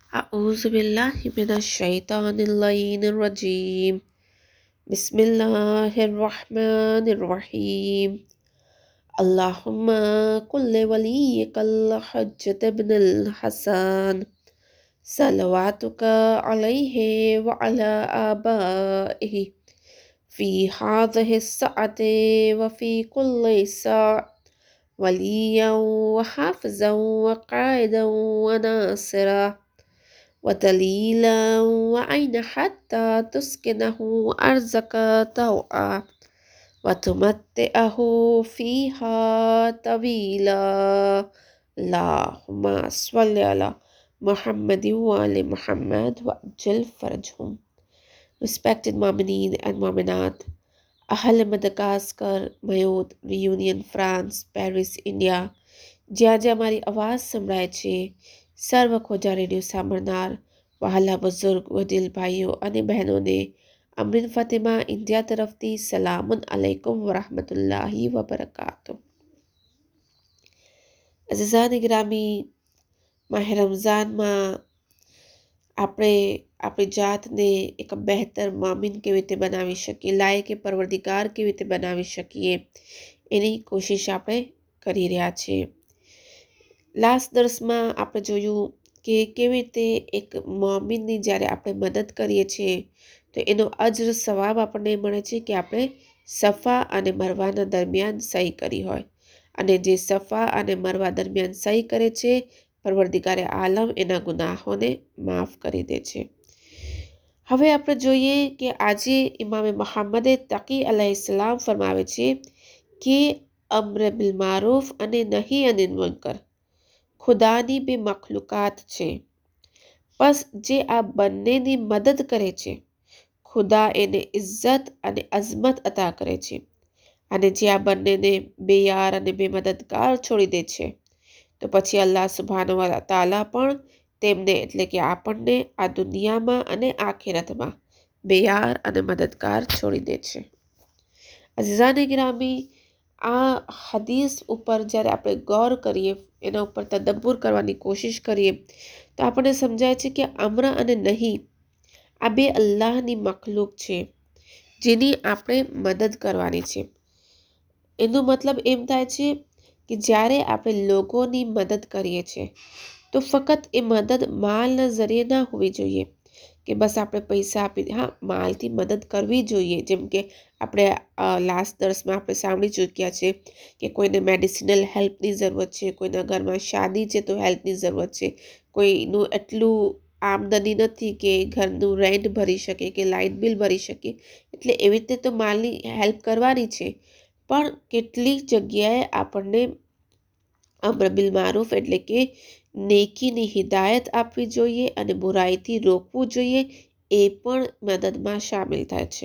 أعوذ بالله من الشيطان اللعين الرجيم بسم الله الرحمن الرحيم اللهم كل وليك الحجة بن الحسن صلواتك عليه وعلى آبائه في هذه الساعة وفي كل ساعة وليا وحافظا وقائدا وناصرا ودليلا وعين حتى تسكنه أرزك طوعا وتمتعه فيها طويلا اللهم صل على محمد وآل Muhammad وأجل فرجهم. Respected Mu'mineen and Mu'minat, Ahl Madagascar, Mayotte, Reunion, France, Paris, India, જ્યાં જ્યાં મારી આવાજ સંભળાય છે સર્વ ખોજા રેડિયો સાંભળનાર વહાલા બુઝુર્ગ વડીલ ભાઈઓ અને બહેનોને અમરીન ફાતિમા ઇન્ડિયા તરફથી સલામન અલૈકુમ વરહમતુલ્લાહી વબરકાતુ. અઝીઝાન ગ્રામી, માહ રમઝાનમાં આપણે આપણી જાતને એક બહેતર મોમિન કેવી રીતે બનાવી શકીએ, લાયકે પરવરદિગાર કેવી રીતે બનાવી શકીએ, એની કોશિશ આપણે કરી રહ્યા છીએ. લાસ્ટ દર્સમાં આપણે જોયું કે કેવી રીતે એક મોમિનની જ્યારે આપણે મદદ કરીએ છીએ તો એનો અજ્ર સવાબ આપણને મળે છે કે આપણે સફા અને મરવાના દરમિયાન સહી કરી હોય, અને જે સફા અને મરવા દરમિયાન સહી કરે છે પરવરદિગારે આલમ એના ગુનાહોને માફ કરી દે છે. હવે આપણે જોઈએ કે આજે ઇમામે મુહમ્મદે તકી અલૈહિસ્સલામ ફરમાવે છે કે અમ્ર બિલ મારૂફ અને નહી અનિલ મુનકર ખુદાની બે મખલુકાત છે. બસ જે આ બંનેની મદદ કરે છે ખુદા એને ઇજ્જત અને અઝમત અતા કરે છે, અને જે આ બંનેને બેયાર અને બેમદદગાર છોડી દે છે તો પછી અલ્લાહ સુબ્હાનહુ વ તઆલા પણ તેમને એટલે કે આપણને આ દુનિયામાં અને આખિરતમાં બેયાર અને મદદગાર છોડી દે છે. અઝીઝાને ગિરામી, આ હદીસ ઉપર જ્યારે આપણે ગૌર કરીએ, એના ઉપર તદબ્બુર કરવાની કોશિશ કરીએ તો આપણને સમજાય છે કે અમ્ર અને નહીં આ બે અલ્લાહની મખલુક છે જેની આપણે મદદ કરવાની છે. એનો મતલબ એમ થાય છે કે જ્યારે આપણે લોકોની મદદ કરીએ છીએ તો ફક્ત એ મદદ માલના ઝરીએ ના હોવી જોઈએ કે બસ આપણે પૈસા આપી, હા માલથી મદદ કરવી જોઈએ. જેમ કે આપણે લાસ્ટ દર્સમાં આપણે સાંભળી ચૂક્યા છે કે કોઈને મેડિસિનલ હેલ્પની જરૂરત છે, કોઈના ઘરમાં શાદી છે તો હેલ્પની જરૂરત છે, કોઈનું એટલું આમદની નથી કે ઘરનું રેન્ટ ભરી શકે કે લાઇટ બિલ ભરી શકે, એટલે એવી રીતે તો માલની હેલ્પ કરવાની છે. પણ કેટલીક જગ્યાએ આપણને અમ્ર બિલ મારૂફ એટલે કે નેકીની હિદાયત આપવી જોઈએ અને બુરાઈથી રોકવું જોઈએ, એ પણ મદદમાં શામેલ થાય છે.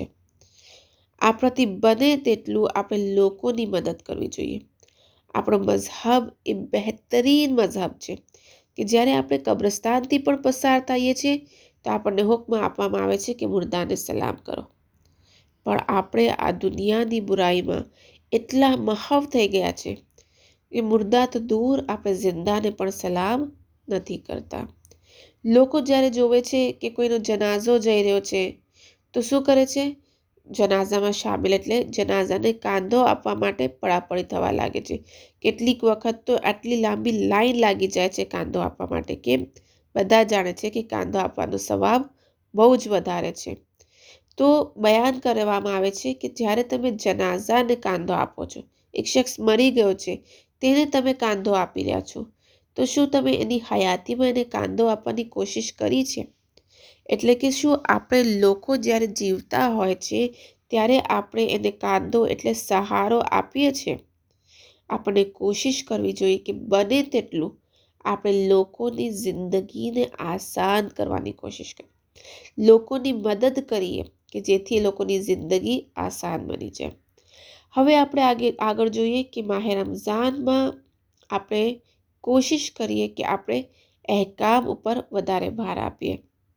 આપણાથી બને તેટલું આપણે લોકોની મદદ કરવી જોઈએ. આપણો મઝહબ એ બહેતરીન મઝહબ છે કે જ્યારે આપણે કબ્રસ્તાનથી પણ પસાર થઈએ છીએ તો આપણને હુક્મ આપવામાં આવે છે કે મુર્દાને સલામ કરો. પણ આપણે આ દુનિયાની બુરાઈમાં એટલા મહવ થઈ ગયા છે કે મુર્દા તો દૂર, આપણે જિંદાને પણ સલામ નથી કરતા. લોકો જ્યારે જોવે છે કે કોઈનો જનાઝો જઈ રહ્યો છે તો શું કરે છે, જનાઝામાં શામિલ એટલે જનાઝાને કાંધો આપવા માટે પડાપડી થવા લાગે છે. કેટલીક વખત તો આટલી લાંબી લાઈન લાગી જાય છે કાંધો આપવા માટે. કેમ? બધા જાણે છે કે કાંધો આપવાનો સવાબ બહુ જ વધારે છે. તો બયાન કરવામાં આવે છે કે જ્યારે તમે જનાઝાને કાંધો આપો છો, એક શખ્સ મરી ગયો છે તેને તમે કાંધો આપી રહ્યા છો, તો શું તમે એની હયાતીમાં એને કાંધો આપવાની કોશિશ કરી છે? એટલે કે શું આપણે લોકો જ્યારે જીવતા હોય છે ત્યારે આપણે એને કાંધો એટલે સહારો આપીએ છીએ? આપણે કોશિશ કરવી જોઈએ કે બને તેટલું આપણે લોકોની જિંદગીને આસાન કરવાની કોશિશ કરીએ, લોકોની મદદ કરીએ કે જેથી લોકોની જિંદગી આસાન બની જાય. હવે આપણે આગળ જોઈએ કે માહ રમઝાનમાં આપણે કોશિશ કરીએ કે આપણે અહેકામ ઉપર વધારે ભાર આપીએ.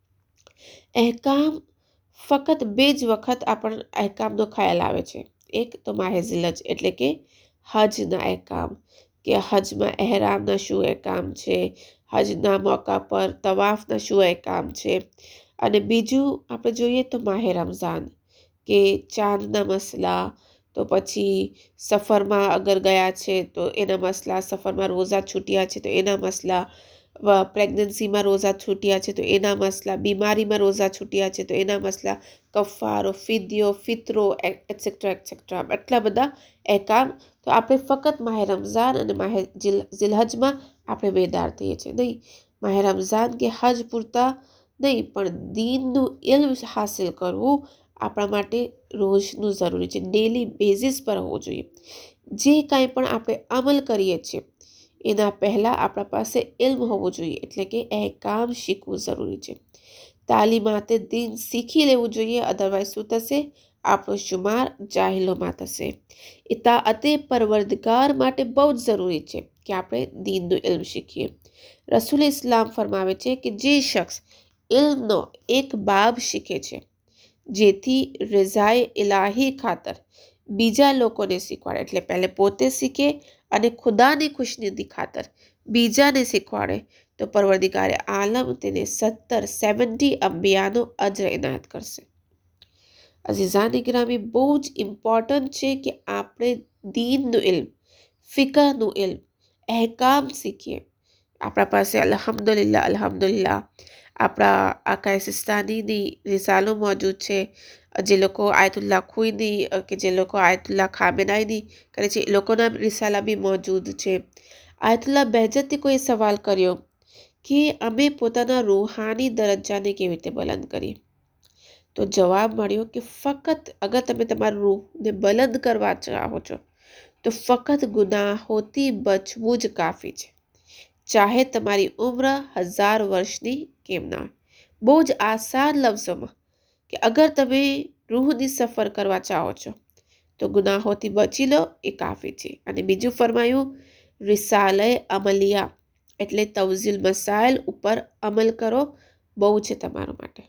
અહેકામ ફક્ત બે જ વખત આપણને અહેકામનો ખ્યાલ આવે છે. એક તો માહ ઝિલજ એટલે કે હજના અહેકામ, કે હજમાં એહરામના શું અહેકામ છે, હજના મોકા પર તવાફના શું કામ છે. અને બીજું આપણે જોઈએ તો માહે રમઝાન, કે ચાંદના મસલા, તો પછી સફરમાં અગર ગયા છે તો એના મસલા, સફરમાં રોઝા છૂટ્યા છે તો એના મસલા, પ્રેગ્નન્સીમાં રોઝા છૂટ્યા છે તો એના મસલા, બીમારીમાં રોઝા છૂટ્યા છે તો એના મસલા, કફારો, ફિદ્યો, ફિત્રો, એટસેટ્રા એટસેટ્રા, એટલા બધા એકામ. તો આપણે ફક્ત માહે રમઝાન અને માહે ઝિલહજમાં આપણે બેદાર થઈએ છીએ. નહીં, માહે રમઝાન કે હજ પૂરતા નહીં, પણ દીનનું ઇલ્મ હાસિલ કરવું આપણા માટે રોજનું જરૂરી છે, ડેલી બેઝિસ પર હોવું જોઈએ. જે કાંઈ પણ આપણે અમલ કરીએ છીએ એના પહેલાં આપણા પાસે ઇલ્મ હોવું જોઈએ, એટલે કે કામ શીખવું જરૂરી છે. તાલીમાતે દીન શીખી લેવું જોઈએ, અદરવાઇઝ શું થશે? આપણો શુમાર જાહિલોમાં થશે. ઇતાઅતે પરવરદગાર માટે બહુ જ જરૂરી છે કે આપણે દીનનું ઇલ્મ શીખીએ. રસૂલ ઇસ્લામ ફરમાવે છે કે જે શખ્સ ઇલ્મનો એક બાબ શીખે છે, જેથી રઝાએ ઇલાહી ખાતર બીજા લોકોને શીખવાડે, એટલે પહેલે પોતે શીખે અને ખુદાની ખુશનુદી ખાતર બીજાને શીખવાડે, તો પરવરદિગારે આલમ તેને 70 અંબિયાનો અજર ઇનાયત કરશે. અઝીઝાની ગ્રામી, બહુ જ ઇમ્પોર્ટન્ટ છે કે આપણે દીનનું ઇલ્મ, ફિકહનું ઇલ્મ, અહેકામ શીખીએ. આપણા પાસે અલ્હમ્દુલિલ્લાહ અલ્હમ્દુલિલ્લાહ આપણા આકાએ સિસ્તાનીની રિસાલો મોજૂદ છે. જે લોકો આયતુલ્લાહ ખુઈની કે જે લોકો આયતુલ્લાહ ખામેનાઈની કરે છે એ લોકોના રિસાલા બી મોજૂદ છે. આયતુલ્લાહ બહેજતથી કોઈ સવાલ કર્યો કે અમે પોતાના રૂહાની દરજ્જાને કેવી રીતે બલંદ કરીએ, તો જવાબ મળ્યો કે ફક્ત અગર તમે તમારા રૂહને બલંદ કરવા ચાહો છો તો ફક્ત ગુનાહોથી બચવું જ કાફી છે, ચાહે તમારી ઉમ્ર 1000 વર્ષની કેમ ના હોય. બહુ જ આસાન લફ્ઝોમાં કે અગર તમે રૂહની સફર કરવા ચાહો છો તો ગુનાહોથી બચી લો, એ કાફી છે. અને બીજું ફરમાયું, રિસાલે અમલિયા એટલે તવઝીલ મસાઇલ ઉપર અમલ કરો, બહુ છે તમારા માટે.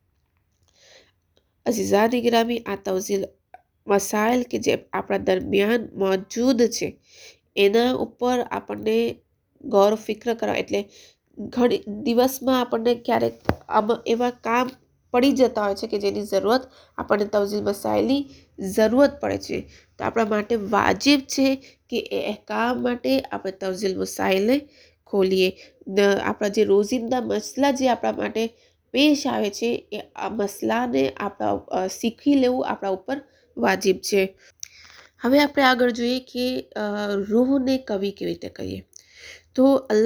અઝીઝાની ગ્રામી, આ તવઝીલ મસાઇલ કે જે આપણા દરમિયાન મોજૂદ છે એના ઉપર આપણને ગૌર ફિક્ર કરવા, એટલે ઘણી દિવસમાં આપણને ક્યારેક એવા કામ પડી જતા હોય છે કે જેની જરૂરત આપણને તવઝીલ મસાઇલની જરૂરત પડે છે, તો આપણા માટે વાજિબ છે કે એ કામ માટે આપણે તવઝીલ મસાઇલને ખોલીએ. આપણા જે રોજિંદા મસલા જે આપણા માટે પેશ આવે છે એ આ મસલાને આપણા શીખી લેવું આપણા ઉપર વાજિબ છે. હવે આપણે આગળ જોઈએ કે રૂહને કવિ કેવી રીતે કહીએ. તો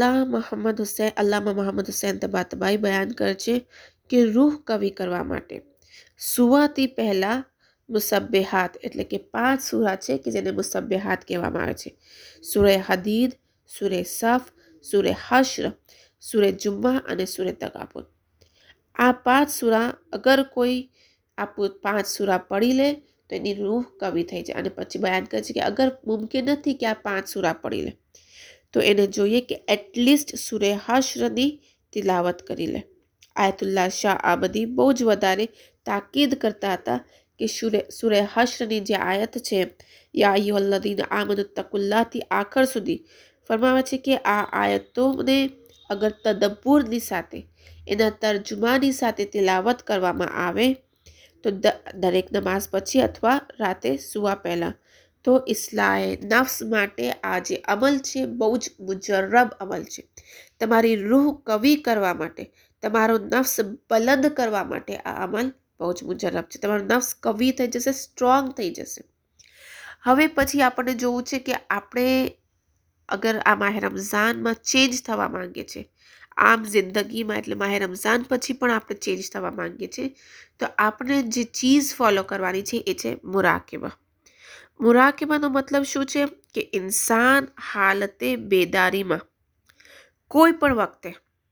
અલ્લામા મોહમ્મદ હુસૈન તબાતબાઈ બયાન કરે છે કે રૂહ કવિ કરવા માટે સુવાથી પહેલા મુસબ્બેહાત એટલે કે 5 સૂરા છે કે જેને મુસબ્બેહાત કહેવામાં આવે છે. સૂરે હદીદ, સૂરે સફ, સૂરે હશ્ર, સૂરે જુમ્મા અને સૂરે તગાબુન. આ 5 સૂરા અગર કોઈ આ 5 સૂરા પડી લે તો એની રૂહ કવિ થઈ જાય. અને પછી બયાન કરે છે કે અગર મુમકિન નથી કે આ 5 સૂરા પડી લે તો એને જોઈએ કે એટલીસ્ટ સૂરે હશ્રની તિલાવત કરી લે. આયતુલ્લાહ શાહ આબદી બહુ જ વધારે તાકીદ કરતા હતા કે સૂરે હશ્રની જે આયત છે, યા અય્યુહલ્લઝીના આમનુત્તકુલ્લાહથી આખર સુધી ફરમાવે છે કે આ આયતોને અગર તદબ્બુરની સાથે, એના તર્જુમાની સાથે તિલાવત કરવામાં આવે તો દરેક નમાઝ પછી અથવા રાતે સુવા પહેલાં, તો ઇસ્લાહે નફ્સ માટે આ જે અમલ છે બહુ જ મુજર્રબ અમલ છે. તમારી રૂહ કવિ કરવા માટે, તમારો નફ્સ બલંદ કરવા માટે આ અમલ બહુ જ મુજર્રબ છે. તમારો નફ્સ કવિ થઈ જશે, સ્ટ્રોંગ થઈ જશે. હવે પછી આપણને જોવું છે કે આપણે અગર આ માહે રમઝાનમાં ચેન્જ થવા માંગે છે, આમ જિંદગીમાં, એટલે માહે રમઝાન પછી પણ આપણે ચેન્જ થવા માંગીએ છીએ, તો આપણે જે ચીઝ ફોલો કરવાની છે એ છે મુરાકેબા. મુરાકેબાનો મતલબ શું છે કે ઇન્સાન હાલતે બેદારીમાં કોઈ પણ વખતે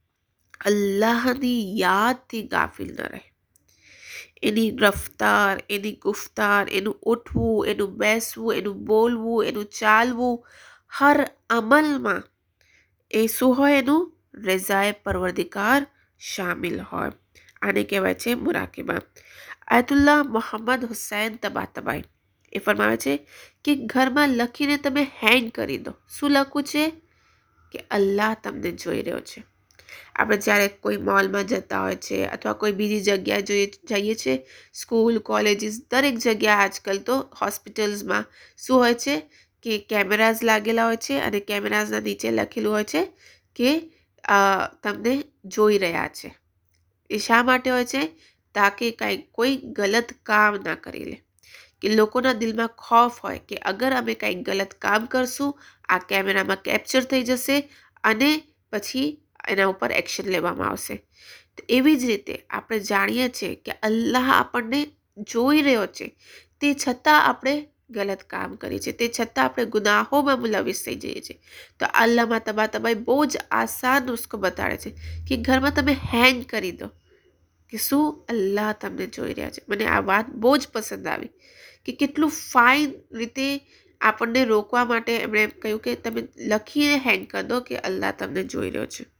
અલ્લાહની યાદથી ગાફિલ ન રહે. એની રફતાર, એની ગુફતાર, એનું ઉઠવું, એનું બેસવું, એનું બોલવું, એનું ચાલવું, હર અમલમાં એ શું હોય, એનું રઝાએ પરવરદિગાર શામિલ હોય. આને કહેવાય છે મુરાકેબા. આયતુલ્લાહ મોહમ્મદ હુસૈન તબાતબાઈ એ ફરમાવે છે કે ઘરમાં લખીને તમે હેંગ કરી દો. શું લખવું છે? કે અલ્લાહ તમને જોઈ રહ્યો છે. આપણે જ્યારે કોઈ મોલમાં જતા હોય છે અથવા કોઈ બીજી જગ્યાએ જઈએ છીએ, સ્કૂલ કોલેજીસ દરેક જગ્યાએ આજકાલ તો હોસ્પિટલ્સમાં શું હોય છે કે કેમેરાઝ લાગેલા હોય છે અને કેમેરાઝના નીચે લખેલું હોય છે કે તમને જોઈ રહ્યા છે. એ શા માટે હોય છે? તાકે કોઈ ગલત કામ ના કરી લે, કે લોકોના દિલમાં ખોફ હોય કે અગર અમે કંઈક ગલત કામ કરશું, આ કેમેરામાં કેપ્ચર થઈ જશે અને પછી એના ઉપર એક્શન લેવામાં આવશે. તો એવી જ રીતે આપણે જાણીએ છીએ કે અલ્લાહ આપણને જોઈ રહ્યો છે, તે છતાં આપણે ગલત કામ કરીએ છીએ, તે છતાં આપણે ગુનાહોમાં મુલવિસ થઈ જઈએ છીએ. તો અલ્લાહમાં તમારે બહુ જ આસાન નુસ્ખો બતાડે છે કે ઘરમાં તમે હેંગ કરી દો કે શું અલ્લાહ તમને જોઈ રહ્યા છે. મને આ વાત બહુ જ પસંદ આવી કે કેટલું ફાઇન રીતે આપણને રોકવા માટે એમણે કહ્યું કે તમે લખીને હેંગ કરી દો કે અલ્લાહ તમને જોઈ રહ્યો છે.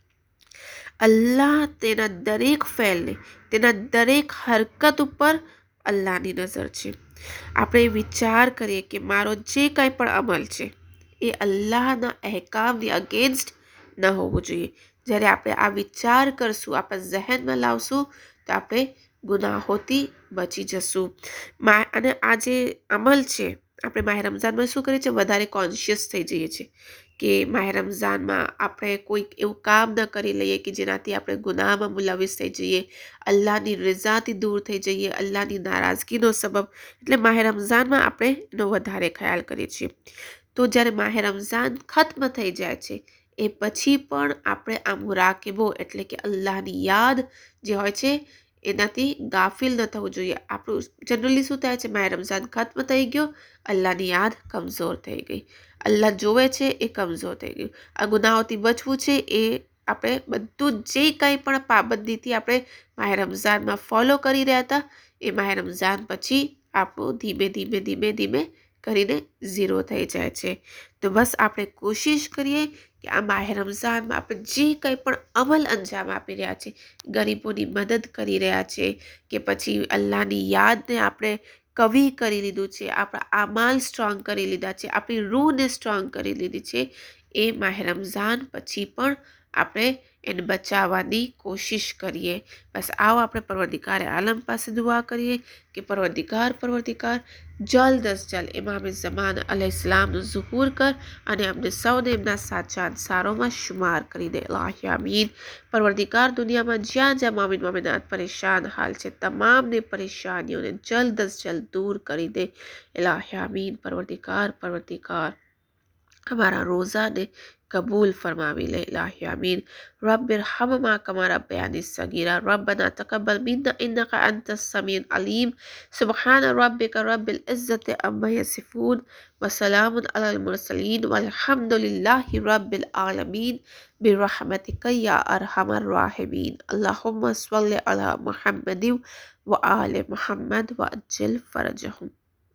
અલ્લાહ તેના દરેક ફેલને, તેના દરેક હરકત ઉપર અલ્લાહની નજર છે. આપણે વિચાર કરીએ કે મારો જે કંઈ પણ અમલ છે એ અલ્લાહના અહેકામની અગેન્સ્ટ ન હોવું જોઈએ. જ્યારે આપણે આ વિચાર કરશું, આપણા ઝહેનમાં લાવશું, તો આપણે ગુનાહોથી બચી જશું. અને આ જે અમલ છે, આપણે માહ રમઝાનમાં શું કરીએ છીએ? વધારે કોન્શિયસ થઈ જઈએ છીએ કે માહ રમઝાનમાં આપણે કોઈક એવું કામ ન કરી લઈએ કે જેનાથી આપણે ગુનાહમાં મુલવિસ થઈ જઈએ, અલ્લાહની રઝાથી દૂર થઈ જઈએ, અલ્લાહની નારાજગીનો સબબ. એટલે માહ રમઝાનમાં આપણે એનો વધારે ખ્યાલ કરીએ છીએ. તો જ્યારે માહ રમઝાન ખત્મ થઈ જાય છે એ પછી પણ આપણે આ મુરાકિબો એટલે કે અલ્લાહની યાદ જે હોય છે એનાથી ગાફિલ ન થવું જોઈએ. આપણું જનરલી શું થાય છે? માહ રમઝાન ખત્મ થઈ ગયો, અલ્લાહની યાદ કમઝોર થઈ ગઈ, અલ્લાહ જોવે છે એ કમઝોર થઈ ગયું. આ ગુનાહોથી બચવું છે એ આપણે બધું જે કંઈ પણ પાબંદીથી આપણે માહ રમઝાનમાં ફોલો કરી રહ્યા હતા એ માહ રમઝાન પછી આપણું ધીમે ધીમે કરીને ઝીરો થઈ જાય છે. તો બસ આપણે કોશિશ કરીએ કે આ માહ રમઝાનમાં આપણે જે કંઈ પણ અમલ અંજામ આપી રહ્યા છે, ગરીબોની મદદ કરી રહ્યા છે કે પછી અલ્લાહની યાદને આપણે કવિ કરી લીધું છે, આપણા આમાલ સ્ટ્રોંગ કરી લીધા છે, આપણી રૂહને સ્ટ્રોંગ કરી લીધી છે, એ માહ રમઝાન પછી પણ આપણે એને બચાવવાની કોશિશ કરીએ. બસ આવો આપણે પરવરદિગાર આલમ પાસે દુઆ કરીએ કે પરવરદિગાર જલ્દ અજ જલ્દ ઇમામ ઝમાન અલૈહિસ્સલામનું ઝુહૂર કર અને અમને સૌને એમના સાચા અંસારોમાં શુમાર કરી દે. અલ્લાહ આમીન. પરવરદિગાર દુનિયામાં જ્યાં મોમિન મોમિનાત પરેશાન હાલ છે, તમામની પરેશાનીઓને જલ્દ અજ જલ્દ દૂર કરી દે. અલ્લાહ આમીન. પરવરદિગાર हमारा रोज़ा ने कबूल फरमावी ले. इलाही आमीन. रब्बिरहम्हुमा कमा रब्बयानी सगीरा. रब्बना तक़ब्बल मिन्ना इन्नका अंतस समीउल अलीम. सुब्हान रब्बिका रब्बिल इज़्ज़ति अम्मा यसिफून व सलामुन अलल मुरसलीन वल्हम्दुलिल्लाहि रब्बिल आलमीन बिरहमतिका या अरहमर राहिमीन. अल्लाहुम्मा स्वल्लि अला मुहम्मदिन व आले मुहम्मद व अज्जिल फरजहुम.